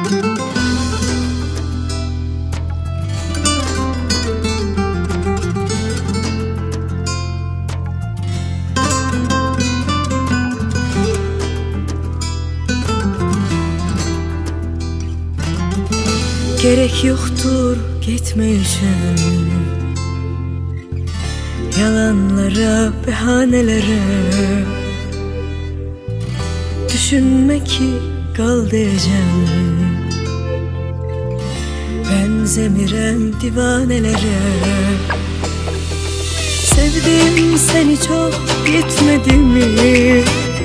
Gerek yoktur gitme için, yalanlara, behanelere. Düşünme ki kal diyeceğim, benzemirem divanelere. Sevdim seni çok, yetmedi mi?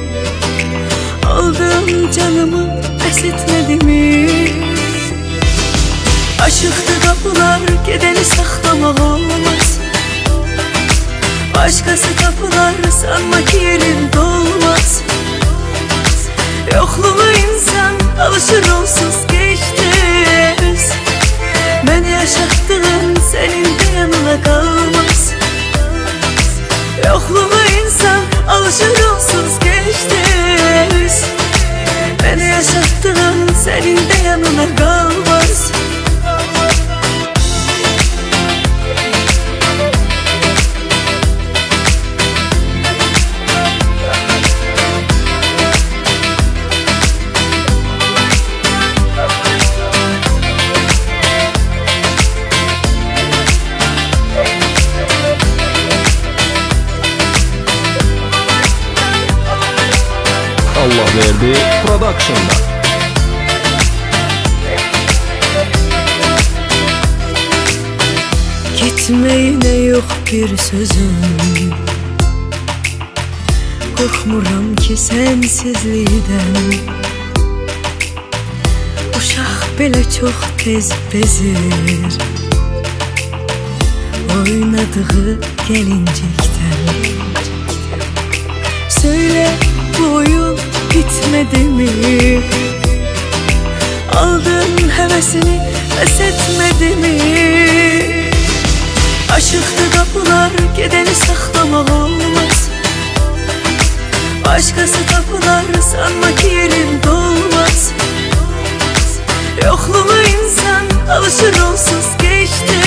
Aldığım canımı pes etmedi mi? Aşıktı kapılar, gideni saklamak olmaz. Başkası kapılar, sanma ki yerin dolmaz. Yokluğu insan alışır, onsuz geçti. Beni yaşattığın senin de yanına kalmaz. Yokluğu insan alışır, onsuz geçti. Beni yaşattığın senin de yanına kalmaz. Allah verdi Production'da. Gitmeyine yok bir sözüm, korkmuram ki sensizliğden. Uşaq belə çox tez bezir, oynadığı gelincikten. Söyle, bu oyun bitmedi mi? Aldığın hevesini pes etmedi mi? Aşıktı kapılar, gideni saklamak olmaz. Başkası kapılar, sanma ki yerin dolmaz. Yokluğu insan alışır, onsuz geçti.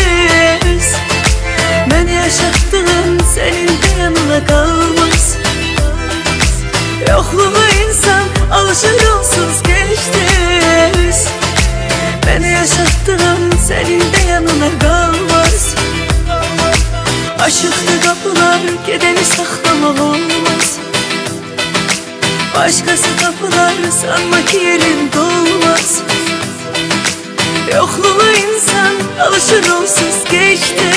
Beni yaşattığın senin de yanına kalmaz. Yokluğu insan alışır, onsuz geçti. Beni yaşattığın senin de yanına kalmaz. Aşıktı kapılar, gideni saklamak olmaz. Başkası kapılar, sanma ki yerin dolmaz. Yokluğu insan alışır, onsuz geçti.